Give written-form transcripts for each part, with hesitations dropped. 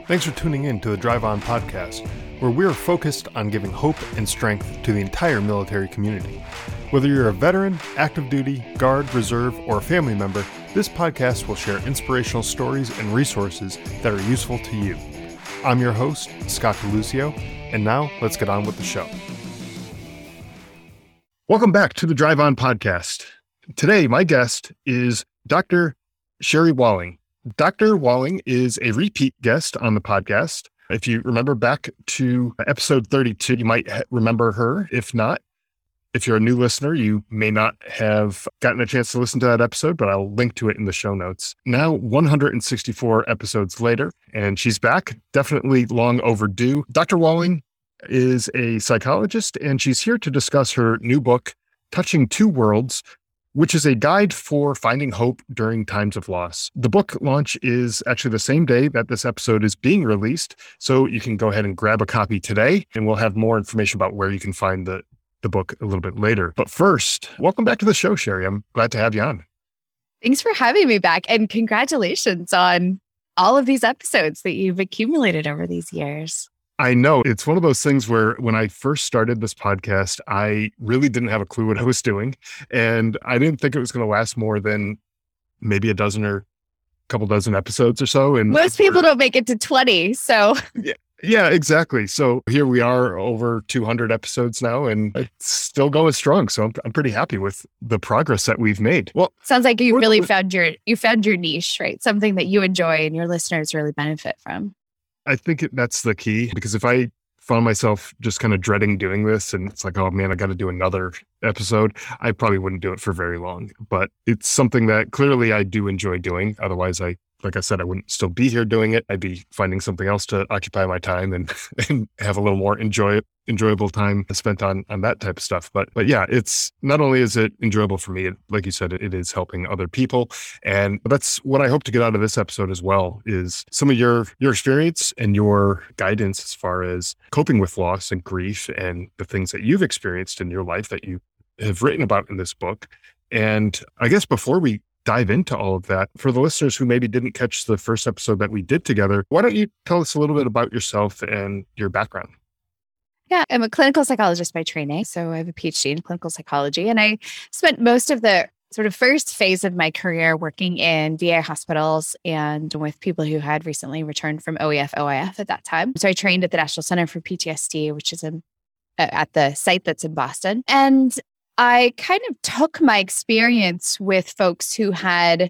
Thanks for tuning in to the Drive On podcast, where we're focused on giving hope and strength to the entire military community. Whether you're a veteran, active duty, guard, reserve, or a family member, this podcast will share inspirational stories and resources that are useful to you. I'm your host, Scott DeLucio, and now let's get on with the show. Welcome back to the Drive On podcast. Today, my guest is Dr. Sherry Walling. Dr. Walling is a repeat guest on the podcast. If you remember back to episode 32, you might remember her. If not, if you're a new listener, you may not have gotten a chance to listen to that episode, but I'll link to it in the show notes. Now, 164 episodes later, and she's back, definitely long overdue. Dr. Walling is a psychologist, and she's here to discuss her new book, Touching Two Worlds, which is a guide for finding hope during times of loss. The book launch is actually the same day that this episode is being released, so you can go ahead and grab a copy today, and we'll have more information about where you can find the book a little bit later. But first, welcome back to the show, Sherry. I'm glad to have you on. Thanks for having me back, and congratulations on all of these episodes that you've accumulated over these years. I know. It's one of those things where when I first started this podcast, I really didn't have a clue what I was doing. And I didn't think it was going to last more than maybe a dozen or a couple dozen episodes or so. And most people don't make it to 20. So yeah, exactly. So here we are, over 200 episodes now, and it's still going strong. So I'm pretty happy with the progress that we've made. Well, sounds like you really found your niche, right? Something that you enjoy and your listeners really benefit from. I think that's the key, because if I found myself just kind of dreading doing this and it's like, oh man, I got to do another episode, I probably wouldn't do it for very long. But it's something that clearly I do enjoy doing. Otherwise, like I said, I wouldn't still be here doing it. I'd be finding something else to occupy my time and have a little more enjoyable time spent on that type of stuff. But yeah, it's not only is it enjoyable for me, like you said, it is helping other people. And that's what I hope to get out of this episode as well, is some of your experience and your guidance as far as coping with loss and grief and the things that you've experienced in your life that you have written about in this book. And I guess before we dive into all of that, for the listeners who maybe didn't catch the first episode that we did together, why don't you tell us a little bit about yourself and your background? Yeah, I'm a clinical psychologist by training. So I have a PhD in clinical psychology, and I spent most of the sort of first phase of my career working in VA hospitals and with people who had recently returned from OEF, OIF at that time. So I trained at the National Center for PTSD, which is at the site that's in Boston. And I kind of took my experience with folks who had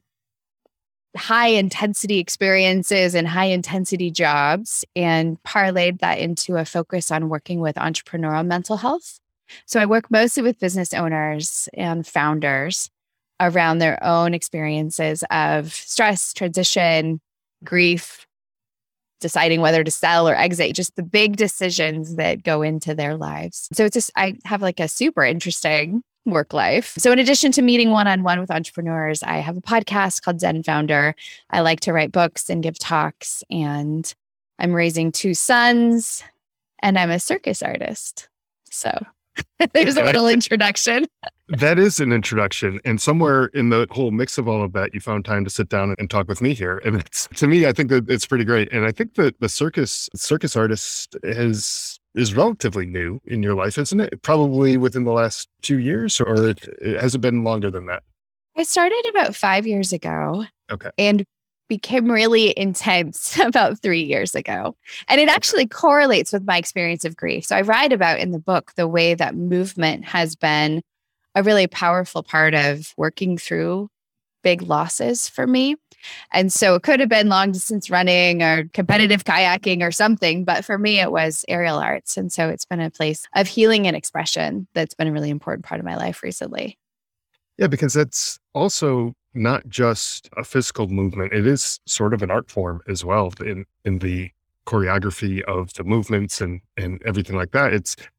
high intensity experiences and high intensity jobs and parlayed that into a focus on working with entrepreneurial mental health. So I work mostly with business owners and founders around their own experiences of stress, transition, grief, deciding whether to sell or exit, just the big decisions that go into their lives. So it's just, I have like a super interesting work life. So in addition to meeting one-on-one with entrepreneurs, I have a podcast called Zen Founder. I like to write books and give talks, and I'm raising 2 sons, and I'm a circus artist. So there's a little introduction. That is an introduction. And somewhere in the whole mix of all of that, you found time to sit down and talk with me here. And to me, I think that it's pretty great. And I think that the circus artist is relatively new in your life, isn't it? Probably within the last 2 years, or has it been longer than that? I started about 5 years ago. Okay. And became really intense about 3 years ago. And it actually correlates with my experience of grief. So I write about in the book the way that movement has been a really powerful part of working through big losses for me. And so it could have been long distance running or competitive kayaking or something, but for me, it was aerial arts. And so it's been a place of healing and expression that's been a really important part of my life recently. Yeah, because that's also not just a physical movement. It is sort of an art form as well in the choreography of the movements and everything like that.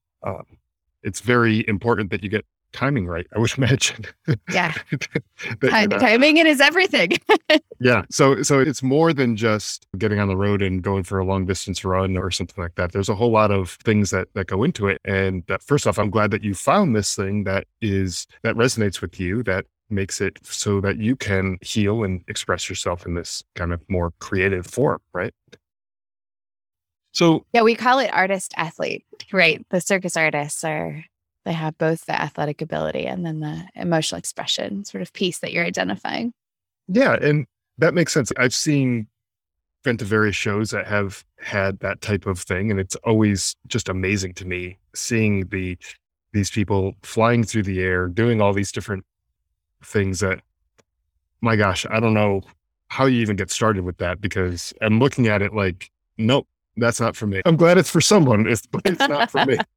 It's very important that you get timing right, I would imagine. Yeah. Timing it is everything. Yeah. So it's more than just getting on the road and going for a long distance run or something like that. There's a whole lot of things that go into it. And first off, I'm glad that you found this thing that resonates with you, that makes it so that you can heal and express yourself in this kind of more creative form, right? So Yeah, we call it artist athlete, right? The circus artists they have both the athletic ability and then the emotional expression sort of piece that you're identifying. yeah, and that makes sense. I've been to various shows that have had that type of thing, and it's always just amazing to me seeing these people flying through the air, doing all these different things that, my gosh, I don't know how you even get started with that because I'm looking at it like, nope, that's not for me. I'm glad it's for someone, but it's not for me.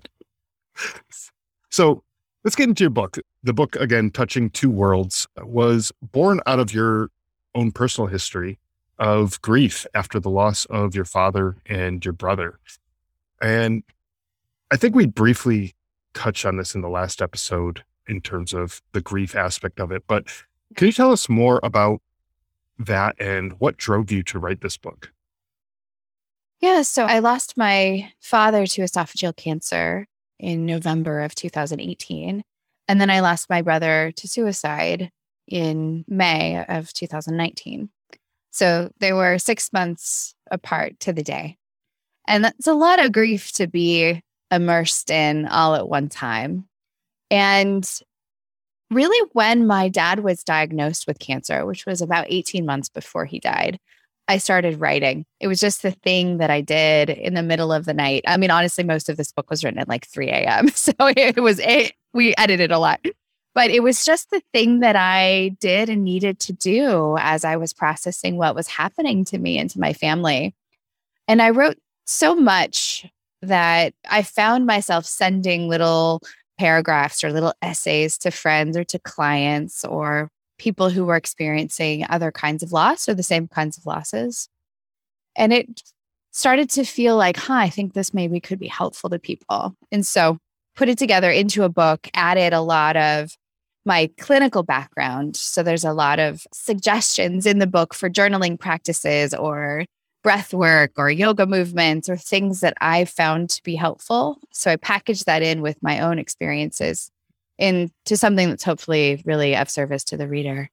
So let's get into your book. The book, again, Touching Two Worlds, was born out of your own personal history of grief after the loss of your father and your brother. And I think we briefly touched on this in the last episode in terms of the grief aspect of it, but can you tell us more about that and what drove you to write this book? Yeah, so I lost my father to esophageal cancer in November of 2018. And then I lost my brother to suicide in May of 2019. So they were 6 months apart to the day. And that's a lot of grief to be immersed in all at one time. And really, when my dad was diagnosed with cancer, which was about 18 months before he died, I started writing. It was just the thing that I did in the middle of the night. I mean, honestly, most of this book was written at like 3 a.m. So we edited a lot. But it was just the thing that I did and needed to do as I was processing what was happening to me and to my family. And I wrote so much that I found myself sending little paragraphs or little essays to friends or to clients or people who were experiencing other kinds of loss or the same kinds of losses. And it started to feel like, I think this maybe could be helpful to people. And so put it together into a book, added a lot of my clinical background. So there's a lot of suggestions in the book for journaling practices or breath work or yoga movements or things that I found to be helpful. So I packaged that in with my own experiences into something that's hopefully really of service to the reader.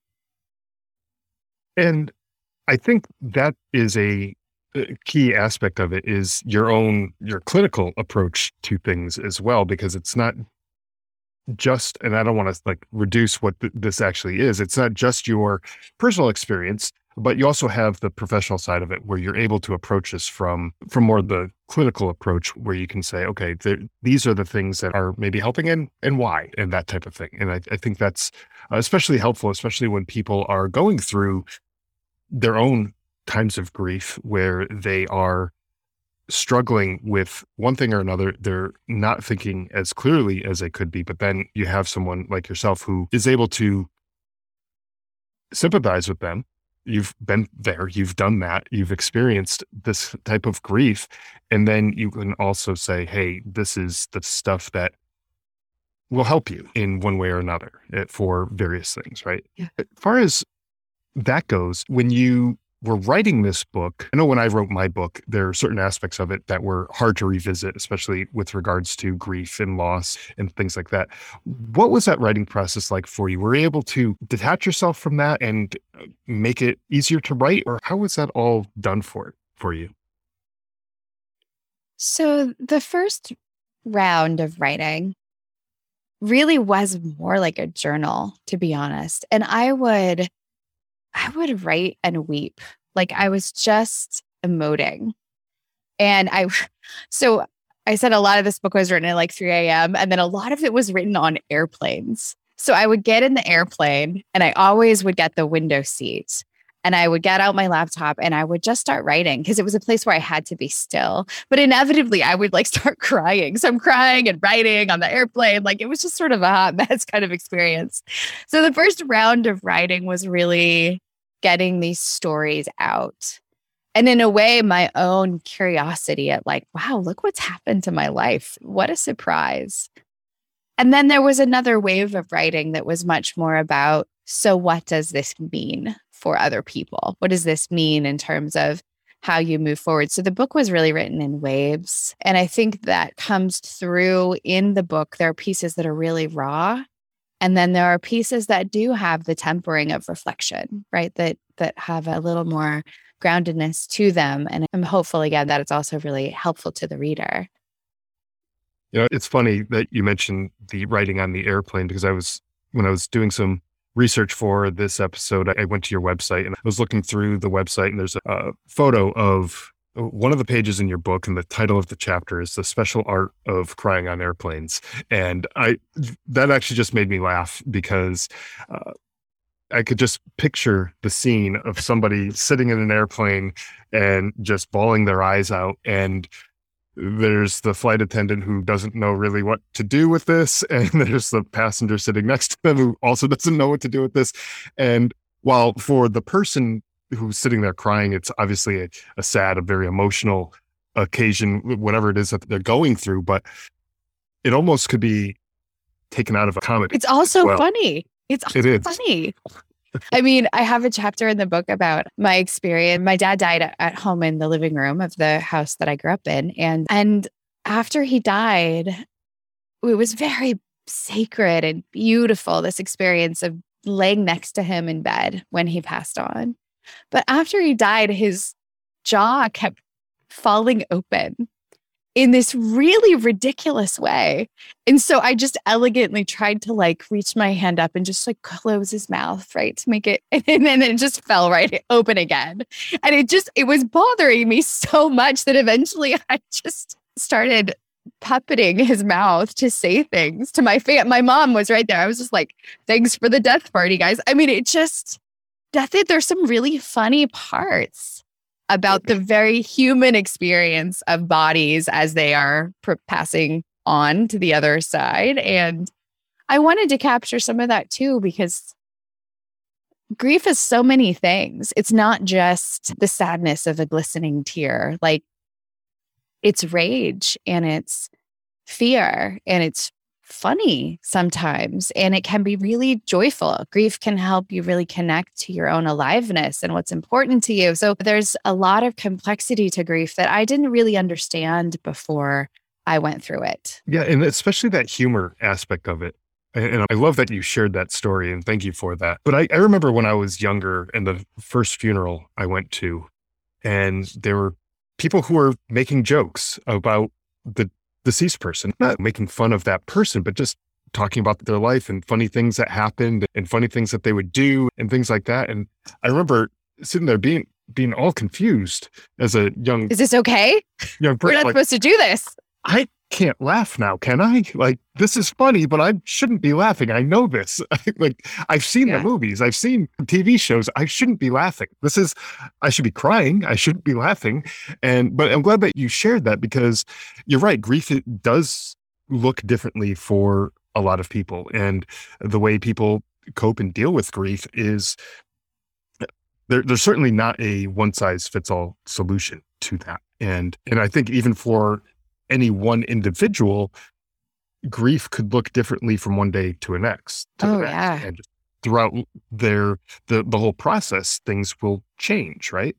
And I think that is a key aspect of it is your clinical approach to things as well, because it's not just, and I don't want to like reduce what this actually is. It's not just your personal experience, but you also have the professional side of it where you're able to approach this from more the clinical approach where you can say, okay, these are the things that are maybe helping and why, and that type of thing. And I think that's especially helpful, especially when people are going through their own times of grief where they are struggling with one thing or another. They're not thinking as clearly as they could be, but then you have someone like yourself who is able to sympathize with them. You've been there, you've done that, you've experienced this type of grief. And then you can also say, hey, this is the stuff that will help you in one way or another for various things, right? Yeah. As far as that goes, when you were writing this book, I know when I wrote my book, there are certain aspects of it that were hard to revisit, especially with regards to grief and loss and things like that. What was that writing process like for you? Were you able to detach yourself from that and make it easier to write, or how was that all done for you? So the first round of writing really was more like a journal, to be honest. And I would write and weep. Like I was just emoting. And so I said a lot of this book was written at like 3 a.m. And then a lot of it was written on airplanes. So I would get in the airplane and I always would get the window seat and I would get out my laptop and I would just start writing because it was a place where I had to be still. But inevitably I would like start crying. So I'm crying and writing on the airplane. Like it was just sort of a hot mess kind of experience. So the first round of writing was really getting these stories out. And in a way, my own curiosity at like, wow, look what's happened to my life. What a surprise. And then there was another wave of writing that was much more about, so what does this mean for other people? What does this mean in terms of how you move forward? So the book was really written in waves. And I think that comes through in the book. There are pieces that are really raw. And then there are pieces that do have the tempering of reflection, right? That have a little more groundedness to them. And I'm hopeful again that it's also really helpful to the reader. It's funny that you mentioned the writing on the airplane, because when I was doing some research for this episode, I went to your website and I was looking through the website, and there's a photo of one of the pages in your book, and the title of the chapter is "The Special Art of Crying on Airplanes." And that actually just made me laugh, because I could just picture the scene of somebody sitting in an airplane and just bawling their eyes out. And there's the flight attendant who doesn't know really what to do with this. And there's the passenger sitting next to them who also doesn't know what to do with this. And while for the person who's sitting there crying, it's obviously a sad, a very emotional occasion, whatever it is that they're going through, but it almost could be taken out of a comedy. It's also funny. It is funny. I mean, I have a chapter in the book about my experience. My dad died at home in the living room of the house that I grew up in. And after he died, it was very sacred and beautiful, this experience of laying next to him in bed when he passed on. But after he died, his jaw kept falling open in this really ridiculous way. And so I just elegantly tried to reach my hand up and just close his mouth, right, to make it, and then it just fell right open again. And it was bothering me so much that eventually I just started puppeting his mouth to say things to my my mom was right there. I was just like, "Thanks for the death party, guys." I mean, there's some really funny parts about the very human experience of bodies as they are passing on to the other side. And I wanted to capture some of that too, because grief is so many things. It's not just the sadness of a glistening tear. It's rage, and it's fear, and it's funny sometimes, and it can be really joyful. Grief can help you really connect to your own aliveness and what's important to you. So there's a lot of complexity to grief that I didn't really understand before I went through it. Yeah, and especially that humor aspect of it. And I love that you shared that story, and thank you for that. But I remember when I was younger, and the first funeral I went to, and there were people who were making jokes about the deceased person, not making fun of that person, but just talking about their life and funny things that happened and funny things that they would do and things like that. And I remember sitting there being all confused as a young... Is this okay? Young person. We're not supposed to do this. I can't laugh now, can I? This is funny, but I shouldn't be laughing. I know this. I've seen the movies. I've seen TV shows. I shouldn't be laughing. I should be crying. I shouldn't be laughing. But I'm glad that you shared that, because you're right. Grief, it does look differently for a lot of people. And the way people cope and deal with grief is there's certainly not a one size fits all solution to that. And I think even for any one individual, grief could look differently from one day to the next. Yeah. And just throughout the whole process, things will change, right?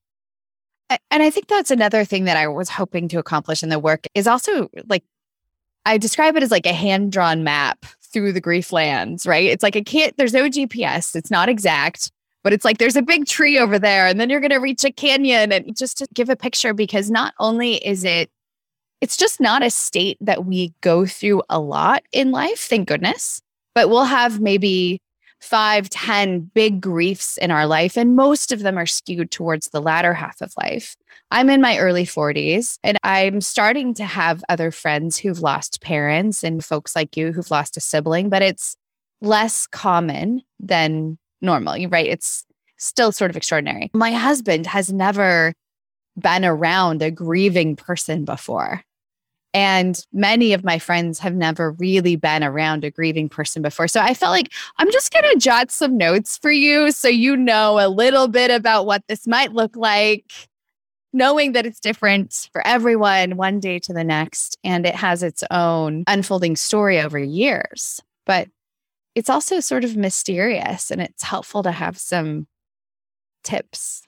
And I think that's another thing that I was hoping to accomplish in the work is also I describe it as a hand-drawn map through the grief lands, right? It's there's no GPS. It's not exact, but it's there's a big tree over there, and then you're going to reach a canyon, and just to give a picture, because not only is it's just not a state that we go through a lot in life, thank goodness. But we'll have maybe 5, 10 big griefs in our life, and most of them are skewed towards the latter half of life. I'm in my early 40s, and I'm starting to have other friends who've lost parents and folks like you who've lost a sibling, but it's less common than normal, right? It's still sort of extraordinary. My husband has never been around a grieving person before. And many of my friends have never really been around a grieving person before. So I felt like I'm just going to jot some notes for you so you know a little bit about what this might look like, knowing that it's different for everyone one day to the next. And it has its own unfolding story over years. But it's also sort of mysterious, and it's helpful to have some tips.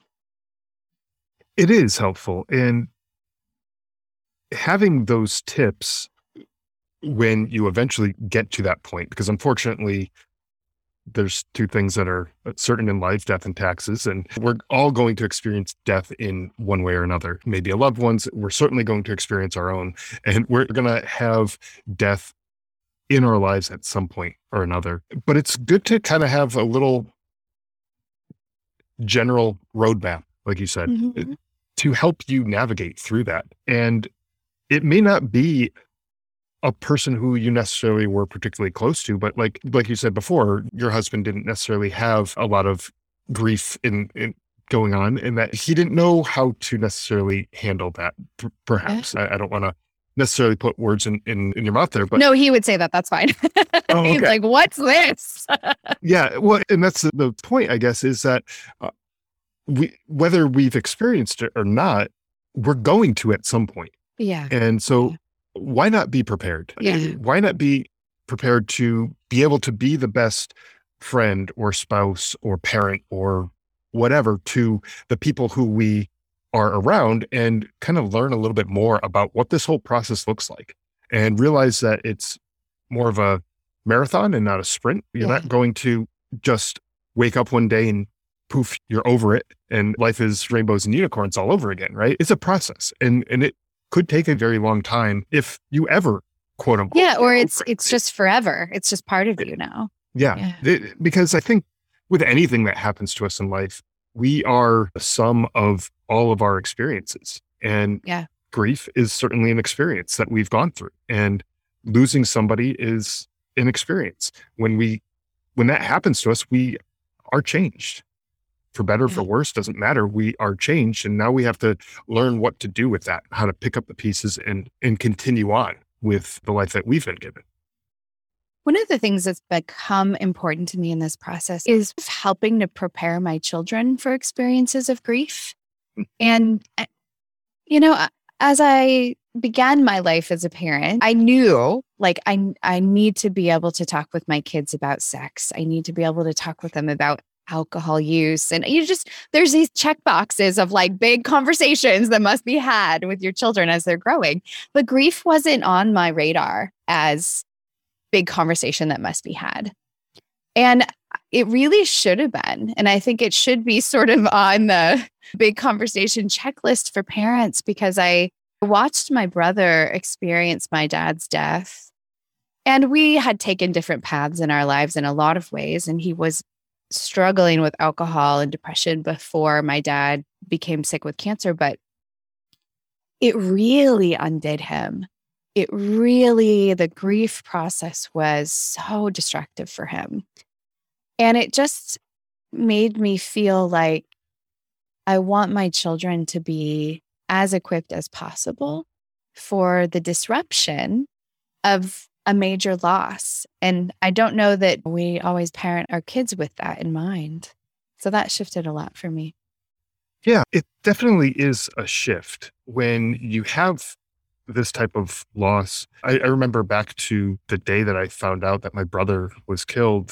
It is helpful. And having those tips when you eventually get to that point, because unfortunately, there's two things that are certain in life, death and taxes. And we're all going to experience death in one way or another. Maybe a loved one's, we're certainly going to experience our own. And we're going to have death in our lives at some point or another. But it's good to kind of have a little general roadmap, like you said, to help you navigate through that. And it may not be a person who you necessarily were particularly close to, but like you said before, your husband didn't necessarily have a lot of grief in going on, and that he didn't know how to necessarily handle that. Perhaps I don't want to necessarily put words in your mouth there, but no, he would say that. That's fine. Oh, okay. He's like, "What's this?" Yeah, well, and that's the point, I guess, is that whether we've experienced it or not, we're going to at some point. Yeah, and so. Why not be prepared? Yeah. Why not be prepared to be able to be the best friend or spouse or parent or whatever to the people who we are around, and kind of learn a little bit more about what this whole process looks like, and realize that it's more of a marathon and not a sprint. You're not going to just wake up one day and poof, you're over it and life is rainbows and unicorns all over again, right? It's a process, and it could take a very long time if you ever, quote unquote. Yeah, or it's just forever. It's just part of you now. Yeah. Because I think with anything that happens to us in life, we are the sum of all of our experiences. And grief is certainly an experience that we've gone through. And losing somebody is an experience. When that happens to us, we are changed. For better, for worse, doesn't matter. We are changed. And now we have to learn what to do with that, how to pick up the pieces and continue on with the life that we've been given. One of the things that's become important to me in this process is helping to prepare my children for experiences of grief. And, as I began my life as a parent, I knew like I need to be able to talk with my kids about sex. I need to be able to talk with them about alcohol use. And there's these check boxes of like big conversations that must be had with your children as they're growing. But grief wasn't on my radar as big conversation that must be had. And it really should have been. And I think it should be sort of on the big conversation checklist for parents, because I watched my brother experience my dad's death. And we had taken different paths in our lives in a lot of ways. And he was struggling with alcohol and depression before my dad became sick with cancer, but it really undid him. The grief process was so destructive for him. And it just made me feel like I want my children to be as equipped as possible for the disruption of a major loss. And I don't know that we always parent our kids with that in mind. So that shifted a lot for me. Yeah, it definitely is a shift when you have this type of loss. I remember back to the day that I found out that my brother was killed.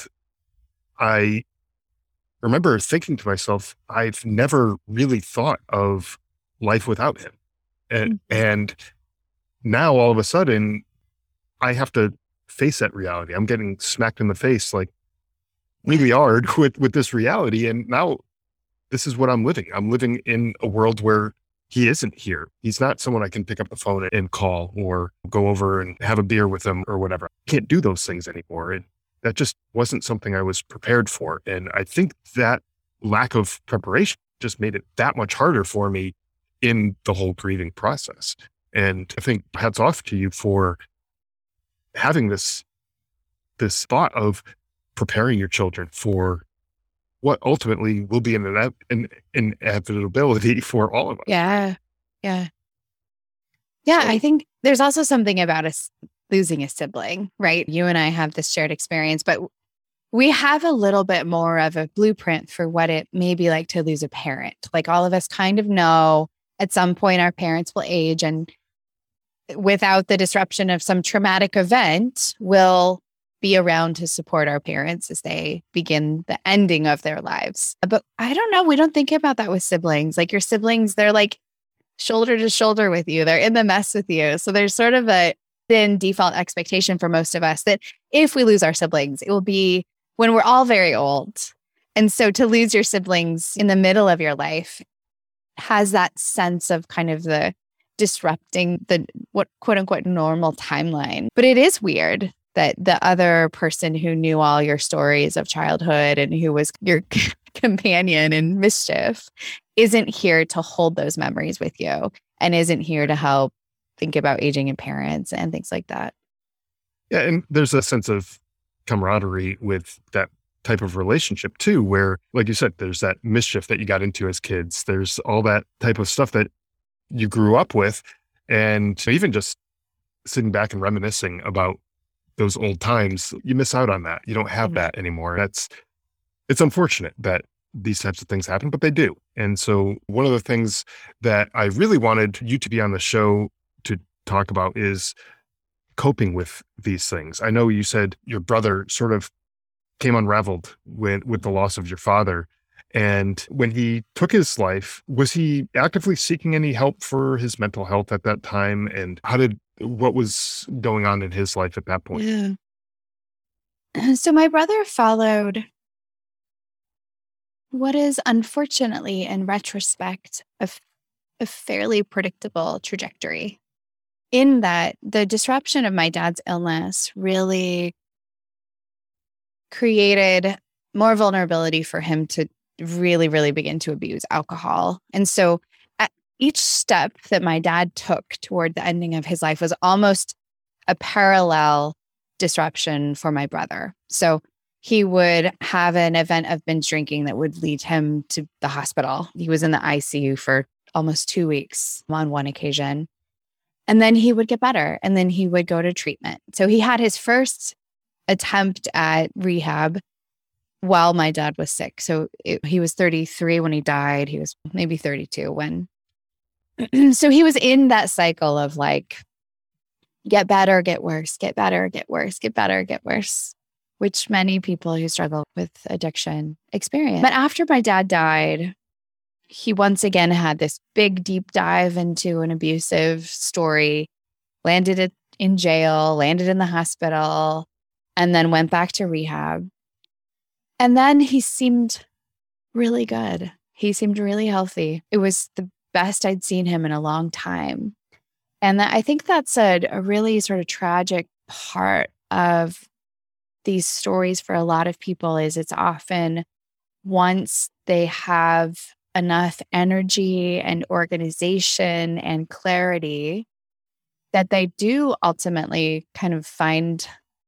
I remember thinking to myself, I've never really thought of life without him. And now all of a sudden, I have to face that reality. I'm getting smacked in the face like really hard with this reality. And now this is what I'm living. I'm living in a world where he isn't here. He's not someone I can pick up the phone and call or go over and have a beer with him or whatever. I can't do those things anymore. And that just wasn't something I was prepared for. And I think that lack of preparation just made it that much harder for me in the whole grieving process. And I think hats off to you for having this thought of preparing your children for what ultimately will be an inevitability for all of us. Yeah. I think there's also something about us losing a sibling, right? You and I have this shared experience, but we have a little bit more of a blueprint for what it may be like to lose a parent. Like all of us kind of know at some point our parents will age, and without the disruption of some traumatic event, we'll be around to support our parents as they begin the ending of their lives. But I don't know. We don't think about that with siblings. Like your siblings, they're like shoulder to shoulder with you. They're in the mess with you. So there's sort of a then default expectation for most of us that if we lose our siblings, it will be when we're all very old. And so to lose your siblings in the middle of your life has that sense of kind of the disrupting the what quote unquote normal timeline. But it is weird that the other person who knew all your stories of childhood and who was your companion in mischief isn't here to hold those memories with you and isn't here to help think about aging in parents and things like that. Yeah. And there's a sense of camaraderie with that type of relationship too, where, like you said, there's that mischief that you got into as kids. There's all that type of stuff that you grew up with. And even just sitting back and reminiscing about those old times, you miss out on that. You don't have that anymore. It's unfortunate that these types of things happen, but they do. And so one of the things that I really wanted you to be on the show to talk about is coping with these things. I know you said your brother sort of came unraveled with the loss of your father. And when he took his life, was he actively seeking any help for his mental health at that time? And what was going on in his life at that point? Yeah. So my brother followed what is unfortunately, in retrospect, a fairly predictable trajectory, in that the disruption of my dad's illness really created more vulnerability for him to really, really begin to abuse alcohol. And so at each step that my dad took toward the ending of his life was almost a parallel disruption for my brother. So he would have an event of binge drinking that would lead him to the hospital. He was in the ICU for almost 2 weeks on one occasion. And then he would get better, and then he would go to treatment. So he had his first attempt at rehab while my dad was sick. So he was 33 when he died. He was maybe 32 when. So he was in that cycle of like, get better, get worse, get better, get worse, get better, get worse, which many people who struggle with addiction experience. But after my dad died, he once again had this big deep dive into an abusive story, landed in jail, landed in the hospital, and then went back to rehab. And then he seemed really good. He seemed really healthy. It was the best I'd seen him in a long time. And I think that's a really sort of tragic part of these stories for a lot of people is it's often once they have enough energy and organization and clarity that they do ultimately kind of find,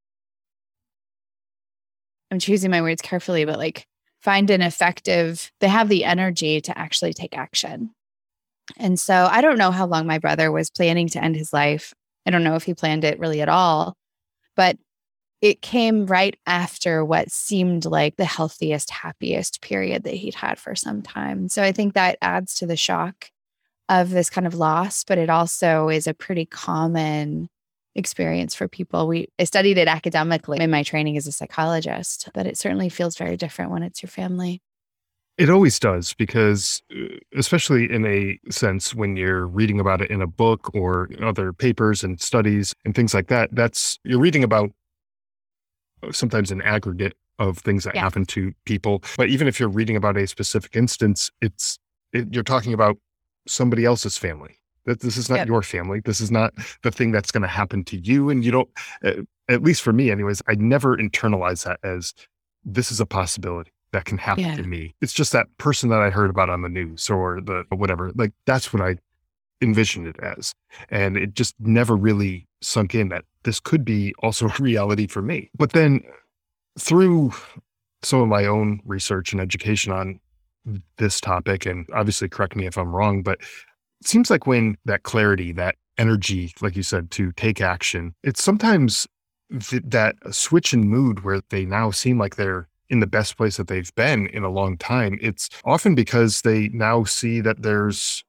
I'm choosing my words carefully, but like find an effective, they have the energy to actually take action. And so I don't know how long my brother was planning to end his life. I don't know if he planned it really at all, but it came right after what seemed like the healthiest, happiest period that he'd had for some time. So I think that adds to the shock of this kind of loss, but it also is a pretty common experience for people. I studied it academically in my training as a psychologist, but it certainly feels very different when it's your family. It always does, because especially in a sense, when you're reading about it in a book or other papers and studies and things like that, you're reading about sometimes an aggregate of things that happen to people. But even if you're reading about a specific instance, you're talking about somebody else's family. That this is not your family. This is not the thing that's going to happen to you. And you don't, at least for me anyways, I never internalize that as this is a possibility that can happen to me. It's just that person that I heard about on the news or the whatever. Like that's what I envisioned it as. And it just never really sunk in that this could be also a reality for me. But then through some of my own research and education on this topic, and obviously correct me if I'm wrong, but it seems like when that clarity, that energy, like you said, to take action, it's sometimes that switch in mood where they now seem like they're in the best place that they've been in a long time. It's often because they now see that there's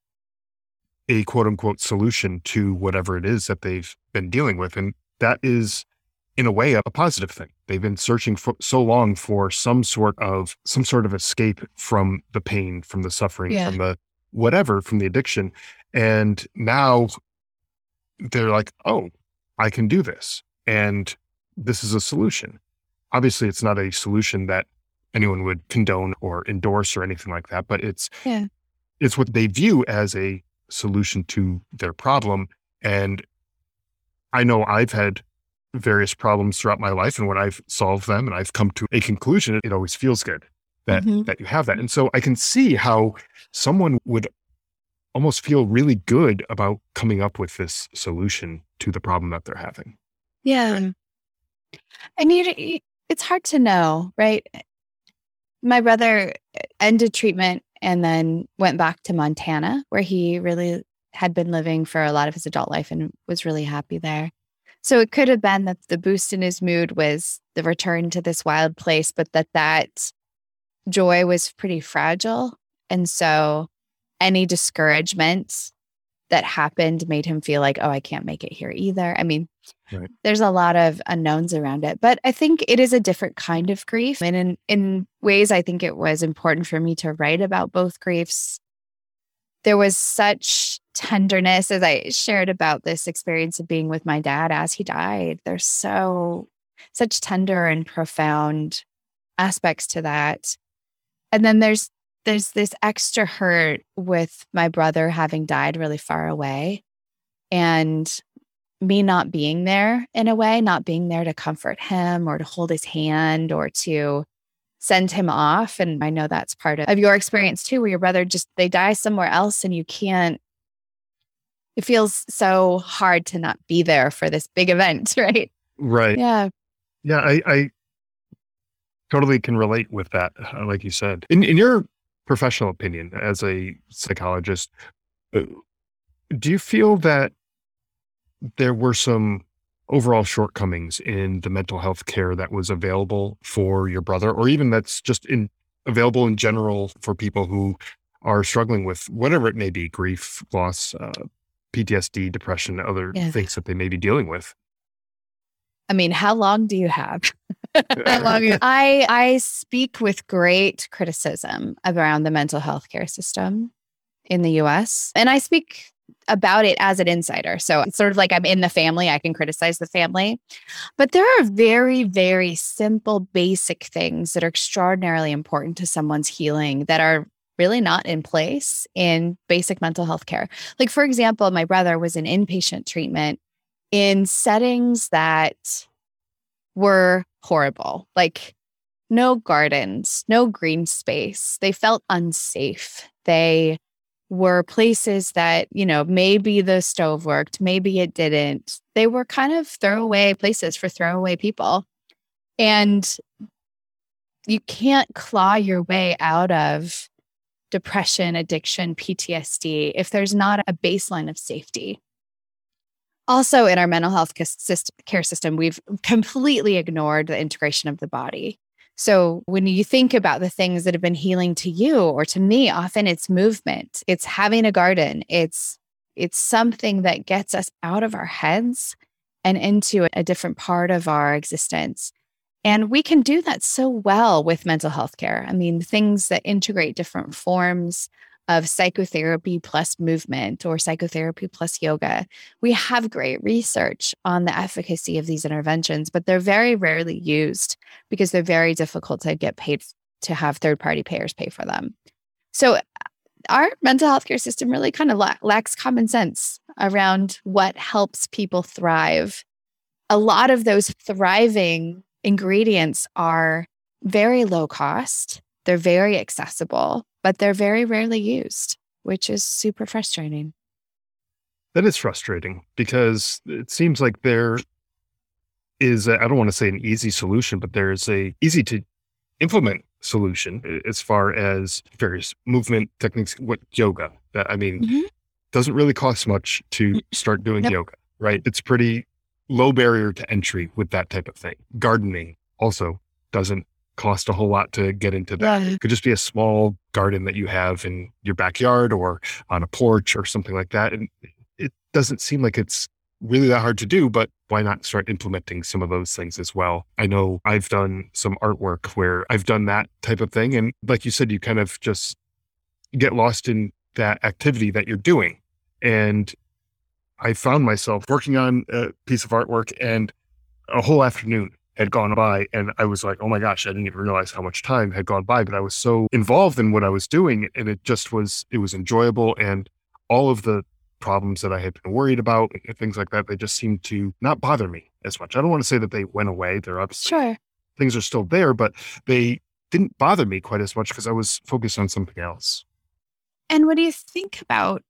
a quote unquote solution to whatever it is that they've been dealing with. And that is in a way a positive thing. They've been searching for so long for some sort of escape from the pain, from the suffering, from the whatever, from the addiction. And now they're like, oh, I can do this. And this is a solution. obviously it's not a solution that anyone would condone or endorse or anything like that, but Yeah. it's what they view as a solution to their problem. And I know I've had various problems throughout my life, and when I've solved them and I've come to a conclusion, it always feels good that Mhm. that you have that. And so I can see how someone would almost feel really good about coming up with this solution to the problem that they're having. Yeah. And it's hard to know, right? My brother ended treatment and then went back to Montana, where he really had been living for a lot of his adult life and was really happy there. So it could have been that the boost in his mood was the return to this wild place, but that joy was pretty fragile. And so any discouragement that happened made him feel like, oh, I can't make it here either. I mean, Right. there's a lot of unknowns around it, but I think it is a different kind of grief. And in ways, I think it was important for me to write about both griefs. There was such tenderness as I shared about this experience of being with my dad as he died. There's such tender and profound aspects to that. And then there's this extra hurt with my brother having died really far away and me not being there in a way, not being there to comfort him or to hold his hand or to send him off. And I know that's part of your experience too, where your brother they die somewhere else and you can't, it feels so hard to not be there for this big event, right? Right. Yeah. Yeah. I totally can relate with that. Like you said, in your professional opinion as a psychologist, uh, do you feel that there were some overall shortcomings in the mental health care that was available for your brother, or even that's just available in general for people who are struggling with whatever it may be, grief, loss, PTSD, depression, other Yeah. things that they may be dealing with? I mean, how long do you have? How long I speak with great criticism around the mental health care system in the US. And I speak about it as an insider. So it's sort of like I'm in the family. I can criticize the family. But there are very, very simple, basic things that are extraordinarily important to someone's healing that are really not in place in basic mental health care. Like, for example, my brother was in inpatient treatment in settings that were horrible, like no gardens, no green space. They felt unsafe. They were places that, maybe the stove worked, maybe it didn't. They were kind of throwaway places for throwaway people. And you can't claw your way out of depression, addiction, PTSD if there's not a baseline of safety. Also, in our mental health care system, we've completely ignored the integration of the body. So when you think about the things that have been healing to you or to me, often it's movement, it's having a garden, it's something that gets us out of our heads and into a different part of our existence. And we can do that so well with mental health care. I mean, things that integrate different forms of psychotherapy plus movement or psychotherapy plus yoga. We have great research on the efficacy of these interventions, but they're very rarely used because they're very difficult to get paid, to have third-party payers pay for them. So our mental health care system really kind of lacks common sense around what helps people thrive. A lot of those thriving ingredients are very low cost. They're very accessible, but they're very rarely used, which is super frustrating. That is frustrating because it seems like there is, I don't want to say an easy solution, but there's a easy to implement solution as far as various movement techniques, yoga. Doesn't really cost much to start doing Nope. yoga, right? It's pretty low barrier to entry with that type of thing. Gardening also doesn't cost a whole lot to get into that. Yeah. It could just be a small garden that you have in your backyard or on a porch or something like that. And it doesn't seem like it's really that hard to do, but why not start implementing some of those things as well? I know I've done some artwork where I've done that type of thing. And like you said, you kind of just get lost in that activity that you're doing. And I found myself working on a piece of artwork and a whole afternoon had gone by. And I was like, oh my gosh, I didn't even realize how much time had gone by, but I was so involved in what I was doing. And it was enjoyable. And all of the problems that I had been worried about and things like that, they just seemed to not bother me as much. I don't want to say that they went away. They're obviously, Sure. things are still there, but they didn't bother me quite as much because I was focused on something else. And what do you think about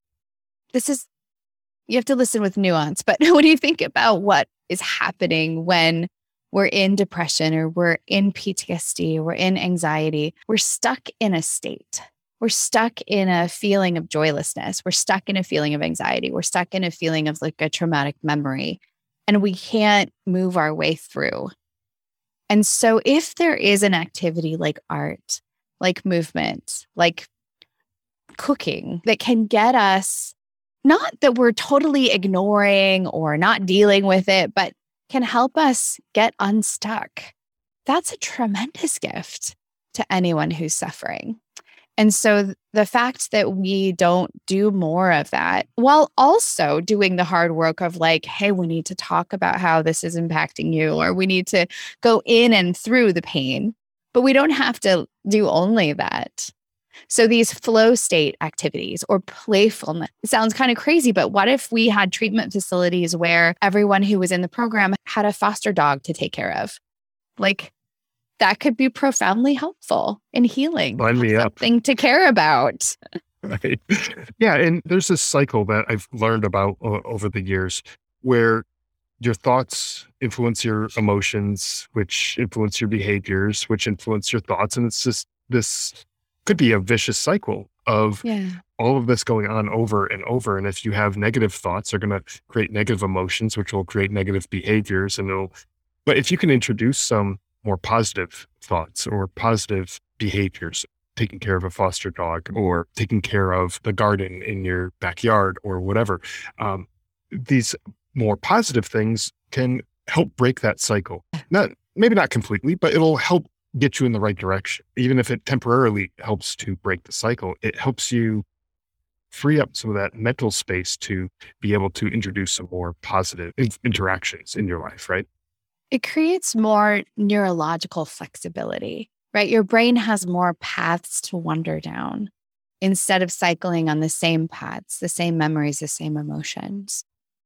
you have to listen with nuance, but what do you think about what is happening when we're in depression or we're in PTSD, or we're in anxiety? We're stuck in a state. We're stuck in a feeling of joylessness. We're stuck in a feeling of anxiety. We're stuck in a feeling of like a traumatic memory, and we can't move our way through. And so if there is an activity like art, like movement, like cooking that can get us, not that we're totally ignoring or not dealing with it, but can help us get unstuck, that's a tremendous gift to anyone who's suffering. And so the fact that we don't do more of that, while also doing the hard work of like, hey, we need to talk about how this is impacting you, or we need to go in and through the pain, but we don't have to do only that. So these flow state activities or playfulness, it sounds kind of crazy, but what if we had treatment facilities where everyone who was in the program had a foster dog to take care of? Like, that could be profoundly helpful in healing. Line me up. Something to care about. Right. Yeah. And there's this cycle that I've learned about over the years where your thoughts influence your emotions, which influence your behaviors, which influence your thoughts. And it's just this could be a vicious cycle of all of this going on over and over. And if you have negative thoughts, they're going to create negative emotions, which will create negative behaviors. But if you can introduce some more positive thoughts or positive behaviors, taking care of a foster dog or taking care of the garden in your backyard or whatever, these more positive things can help break that cycle. Maybe not completely, but it'll help get you in the right direction. Even if it temporarily helps to break the cycle, it helps you free up some of that mental space to be able to introduce some more positive interactions in your life, right? It creates more neurological flexibility, right? Your brain has more paths to wander down instead of cycling on the same paths, the same memories, the same emotions.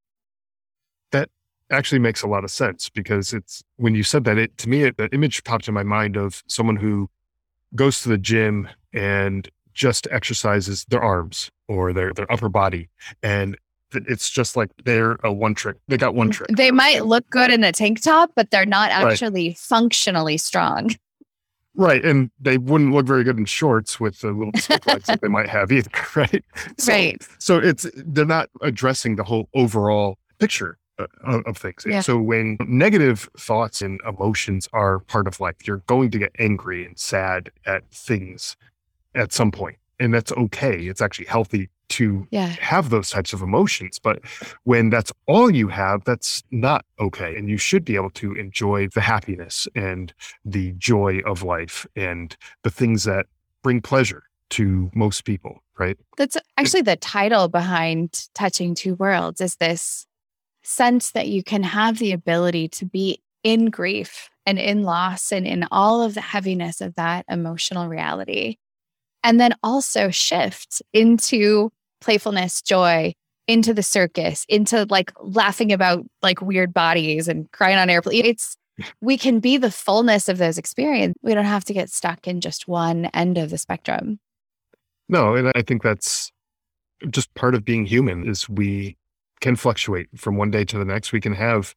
That actually makes a lot of sense, because it's when you said that, to me, the image popped in my mind of someone who goes to the gym and just exercises their arms or their upper body. And it's just like they're they got one trick. They might look good in a tank top, but they're not actually functionally strong. Right. And they wouldn't look very good in shorts with the little stick legs that they might have either. Right. So they're not addressing the whole overall picture of things. Yeah. So when negative thoughts and emotions are part of life, you're going to get angry and sad at things at some point. And that's okay. It's actually healthy to have those types of emotions. But when that's all you have, that's not okay. And you should be able to enjoy the happiness and the joy of life and the things that bring pleasure to most people, right? That's actually the title behind Touching Two Worlds, is this sense that you can have the ability to be in grief and in loss and in all of the heaviness of that emotional reality. And then also shift into playfulness, joy, into the circus, into like laughing about like weird bodies and crying on airplanes. We can be the fullness of those experiences. We don't have to get stuck in just one end of the spectrum. No, and I think that's just part of being human, is we can fluctuate from one day to the next. We can have,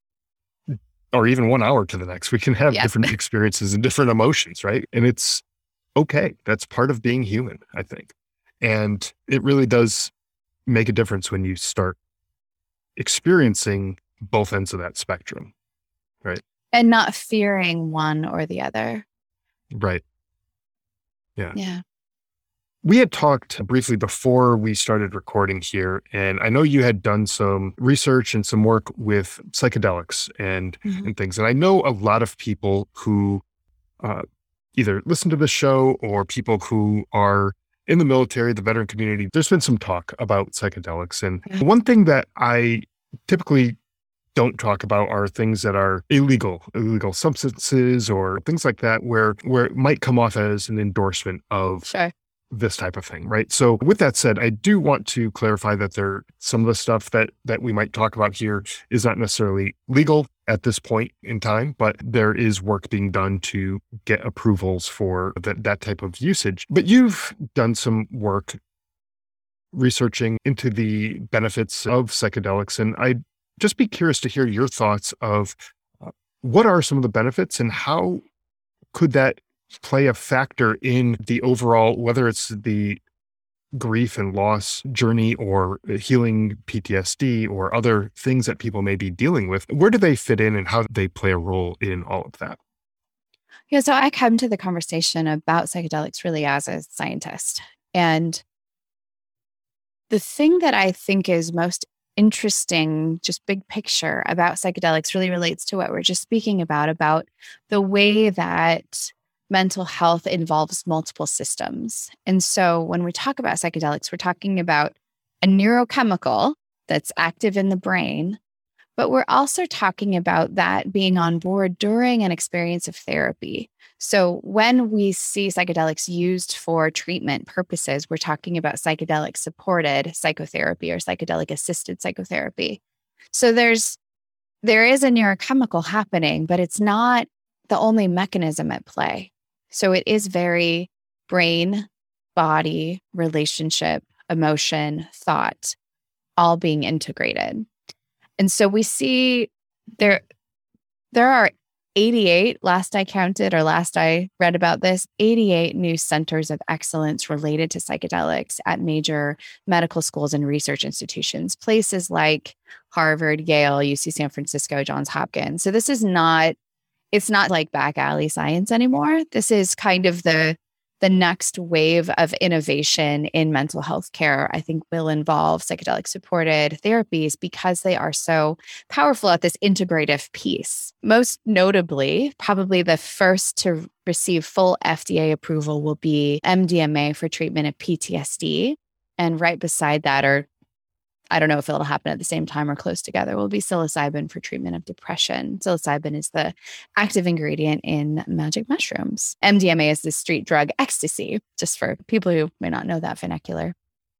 or even 1 hour to the next, we can have different experiences and different emotions, right? And it's okay. That's part of being human, I think. And it really does make a difference when you start experiencing both ends of that spectrum, right? And not fearing one or the other. Right. Yeah. Yeah. We had talked briefly before we started recording here, and I know you had done some research and some work with psychedelics and things. And I know a lot of people who either listen to the show or people who are in the military, the veteran community. There's been some talk about psychedelics. And one thing that I typically don't talk about are things that are illegal substances or things like that, where it might come off as an endorsement of Sure. this type of thing, right? So with that said, I do want to clarify that some of the stuff that we might talk about here is not necessarily legal at this point in time, but there is work being done to get approvals for that type of usage. But you've done some work researching into the benefits of psychedelics, and I'd just be curious to hear your thoughts of what are some of the benefits and how could that play a factor in the overall, whether it's the grief and loss journey or healing PTSD or other things that people may be dealing with. Where do they fit in and how do they play a role in all of that? Yeah, so I come to the conversation about psychedelics really as a scientist. And the thing that I think is most interesting, just big picture about psychedelics really relates to what we're just speaking about the way that mental health involves multiple systems. And so when we talk about psychedelics, we're talking about a neurochemical that's active in the brain, but we're also talking about that being on board during an experience of therapy. So when we see psychedelics used for treatment purposes, we're talking about psychedelic supported psychotherapy or psychedelic assisted psychotherapy. So there is a neurochemical happening, but it's not the only mechanism at play. So it is very brain, body, relationship, emotion, thought, all being integrated. And so we see there are 88, last I counted or last I read about this, 88 new centers of excellence related to psychedelics at major medical schools and research institutions, places like Harvard, Yale, UC San Francisco, Johns Hopkins. So it's not like back alley science anymore. This is kind of the next wave of innovation in mental health care. I think will involve psychedelic supported therapies because they are so powerful at this integrative piece. Most notably, probably the first to receive full FDA approval will be MDMA for treatment of PTSD. And right beside that, or I don't know if it'll happen at the same time or close together, will be psilocybin for treatment of depression. Psilocybin is the active ingredient in magic mushrooms. MDMA is the street drug ecstasy, just for people who may not know that vernacular.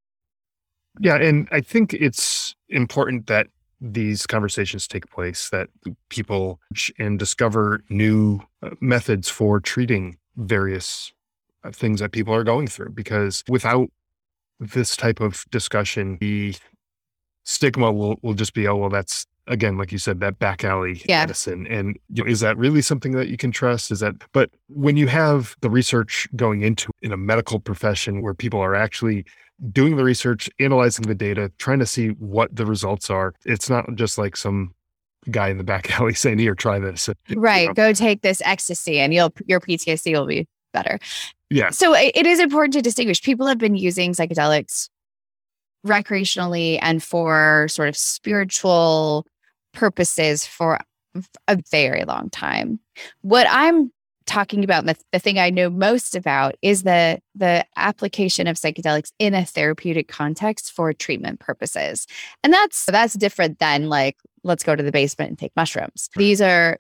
Yeah, and I think it's important that these conversations take place, that people and discover new methods for treating various things that people are going through, because without this type of discussion, the stigma will just be, oh, well, that's, again, like you said, that back alley medicine. And is that really something that you can trust? But when you have the research going into in a medical profession where people are actually doing the research, analyzing the data, trying to see what the results are, it's not just like some guy in the back alley saying, here, try this. Right. Go take this ecstasy and your PTSD will be better. Yeah. So it is important to distinguish. People have been using psychedelics recreationally and for sort of spiritual purposes for a very long time. What I'm talking about, the thing I know most about, is the application of psychedelics in a therapeutic context for treatment purposes. And that's different than like, let's go to the basement and take mushrooms. These are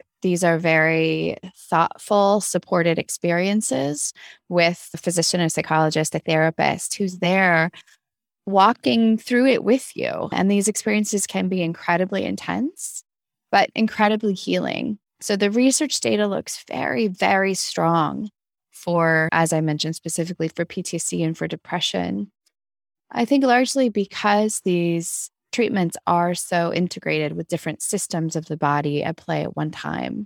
very thoughtful, supported experiences with a physician, a psychologist, a therapist who's there walking through it with you. And these experiences can be incredibly intense, but incredibly healing. So the research data looks very, very strong for, as I mentioned, specifically for PTSD and for depression. I think largely because these treatments are so integrated with different systems of the body at play at one time.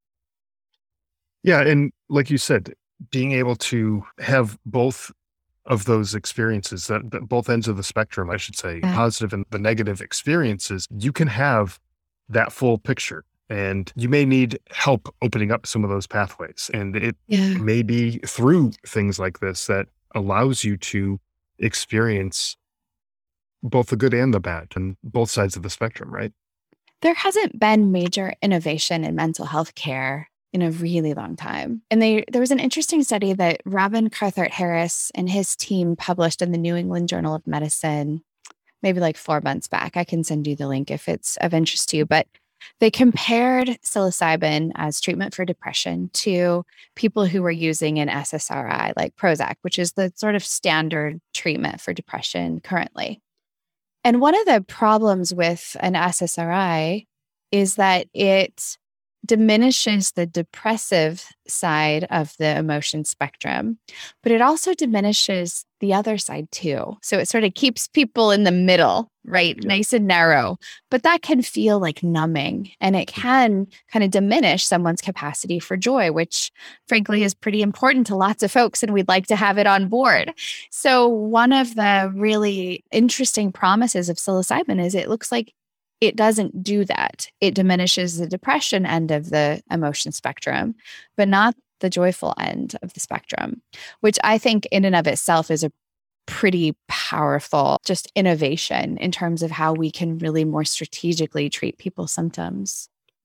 Yeah. And like you said, being able to have both of those experiences, that both ends of the spectrum, I should say, positive and the negative experiences, you can have that full picture. And you may need help opening up some of those pathways. And it may be through things like this that allows you to experience both the good and the bad and both sides of the spectrum, right? There hasn't been major innovation in mental health care in a really long time. And there was an interesting study that Robin Carthart-Harris and his team published in the New England Journal of Medicine, maybe like 4 months back. I can send you the link if it's of interest to you. But They compared psilocybin as treatment for depression to people who were using an SSRI like Prozac, which is the sort of standard treatment for depression currently. And one of the problems with an SSRI is that it diminishes the depressive side of the emotion spectrum, but it also diminishes the other side too. So it sort of keeps people in the middle, right? Yeah. Nice and narrow, but that can feel like numbing, and it can kind of diminish someone's capacity for joy, which frankly is pretty important to lots of folks, and we'd like to have it on board. So one of the really interesting promises of psilocybin is it looks like it doesn't do that. It diminishes the depression end of the emotion spectrum, but not the joyful end of the spectrum, which I think in and of itself is a pretty powerful just innovation in terms of how we can really more strategically treat people's symptoms.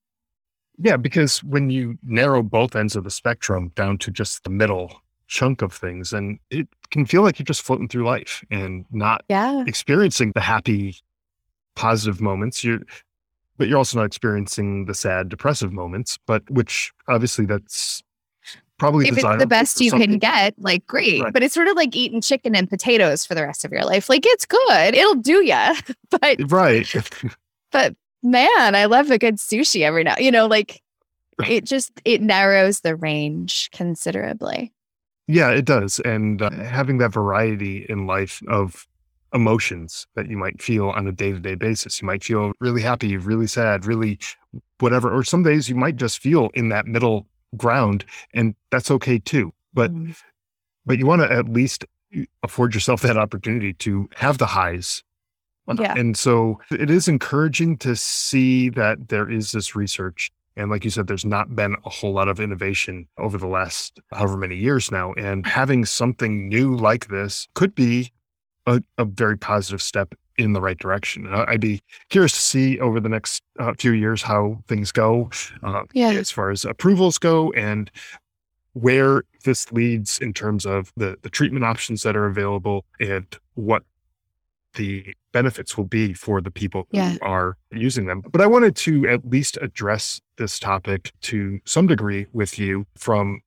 Yeah, because when you narrow both ends of the spectrum down to just the middle chunk of things, and it can feel like you're just floating through life and not experiencing the happy, positive moments. But you're also not experiencing the sad, depressive moments, but which obviously that's probably if it's the best you can get, like great. Right. But it's sort of like eating chicken and potatoes for the rest of your life. Like it's good. It'll do ya. But right. But man, I love a good sushi every now, like it narrows the range considerably. Yeah, it does. And having that variety in life of emotions that you might feel on a day-to-day basis. You might feel really happy, really sad, really whatever. Or some days you might just feel in that middle ground, and that's okay too. But you want to at least afford yourself that opportunity to have the highs. Yeah. And so it is encouraging to see that there is this research. And like you said, there's not been a whole lot of innovation over the last however many years now. And having something new like this could be a very positive step in the right direction. I'd be curious to see over the next few years how things go as far as approvals go and where this leads in terms of the treatment options that are available and what the benefits will be for the people who are using them. But I wanted to at least address this topic to some degree with you from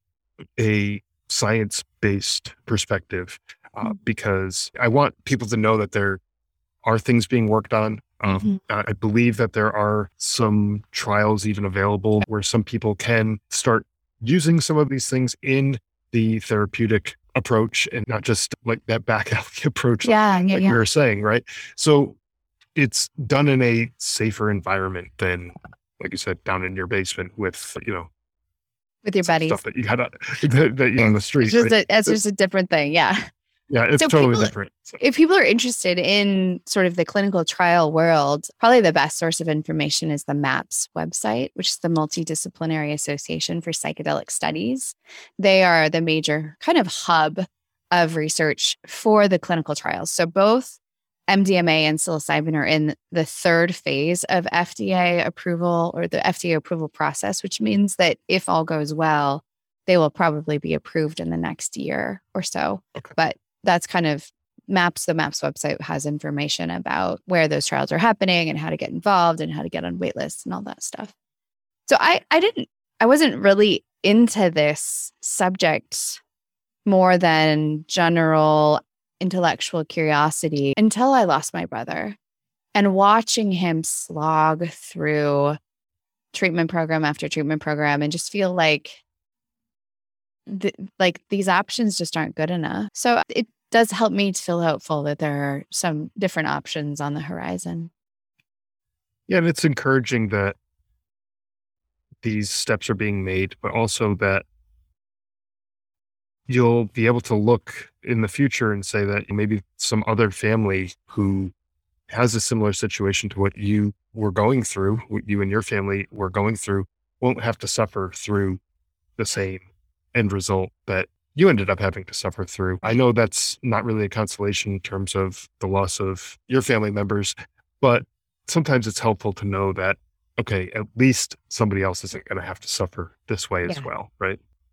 a science-based perspective. Because I want people to know that there are things being worked on. I believe that there are some trials even available where some people can start using some of these things in the therapeutic approach and not just like that back alley approach like we were saying, right? So it's done in a safer environment than, like you said, down in your basement with, with your buddies. Stuff that you got on the street. It's just a different thing. Yeah. Yeah, it's totally different. So. If people are interested in sort of the clinical trial world, probably the best source of information is the MAPS website, which is the Multidisciplinary Association for Psychedelic Studies. They are the major kind of hub of research for the clinical trials. So both MDMA and psilocybin are in the third phase of FDA approval or the FDA approval process, which means that if all goes well, they will probably be approved in the next year or so. Okay. But that's kind of MAPS. The MAPS website has information about where those trials are happening and how to get involved and how to get on wait lists and all that stuff. So I wasn't really into this subject more than general intellectual curiosity until I lost my brother, and watching him slog through treatment program after treatment program and just feel like these options just aren't good enough. So it does help me to feel hopeful that there are some different options on the horizon. Yeah, and it's encouraging that these steps are being made, but also that you'll be able to look in the future and say that maybe some other family who has a similar situation to what you were going through, what you and your family were going through, won't have to suffer through the same end result that you ended up having to suffer through. I know that's not really a consolation in terms of the loss of your family members, but sometimes it's helpful to know that, okay, at least somebody else isn't going to have to suffer this way as well, right?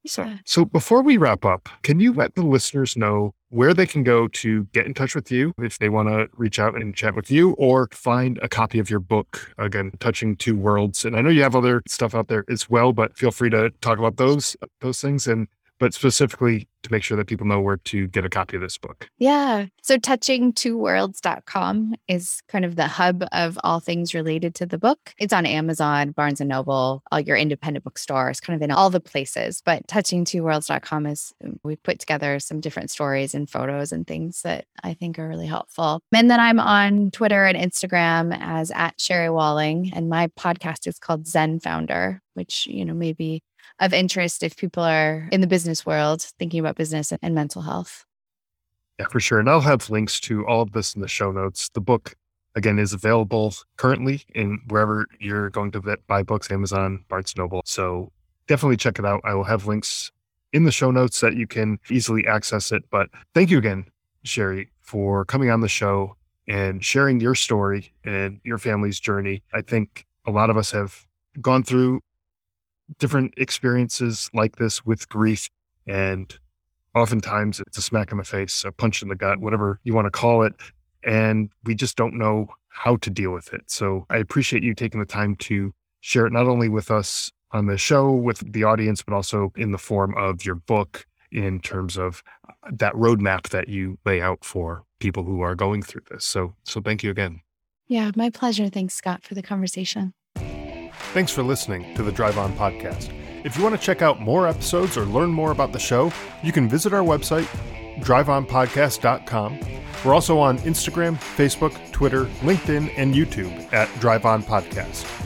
So before we wrap up, can you let the listeners know where they can go to get in touch with you if they want to reach out and chat with you or find a copy of your book, again, Touching Two Worlds? And I know you have other stuff out there as well, but feel free to talk about those things, but specifically to make sure that people know where to get a copy of this book. Yeah. So touchingtwoworlds.com is kind of the hub of all things related to the book. It's on Amazon, Barnes & Noble, all your independent bookstores, kind of in all the places. But touchingtwoworlds.com is, we put together some different stories and photos and things that I think are really helpful. And then I'm on Twitter and Instagram as @SherryWalling. And my podcast is called Zen Founder, which, maybe of interest if people are in the business world thinking about business and mental health. Yeah, for sure. And I'll have links to all of this in the show notes. The book, again, is available currently in wherever you're going to buy books, Amazon, Barnes & Noble. So definitely check it out. I will have links in the show notes that you can easily access it. But thank you again, Sherry, for coming on the show and sharing your story and your family's journey. I think a lot of us have gone through different experiences like this with grief, and oftentimes it's a smack in the face, a punch in the gut, whatever you want to call it, and we just don't know how to deal with it. So I appreciate you taking the time to share it not only with us on the show, with the audience, but also in the form of your book in terms of that roadmap that you lay out for people who are going through this. So thank you again. Yeah, my pleasure. Thanks, Scott, for the conversation. Thanks for listening to the Drive On Podcast. If you want to check out more episodes or learn more about the show, you can visit our website, driveonpodcast.com. We're also on Instagram, Facebook, Twitter, LinkedIn, and YouTube @Drive On Podcast.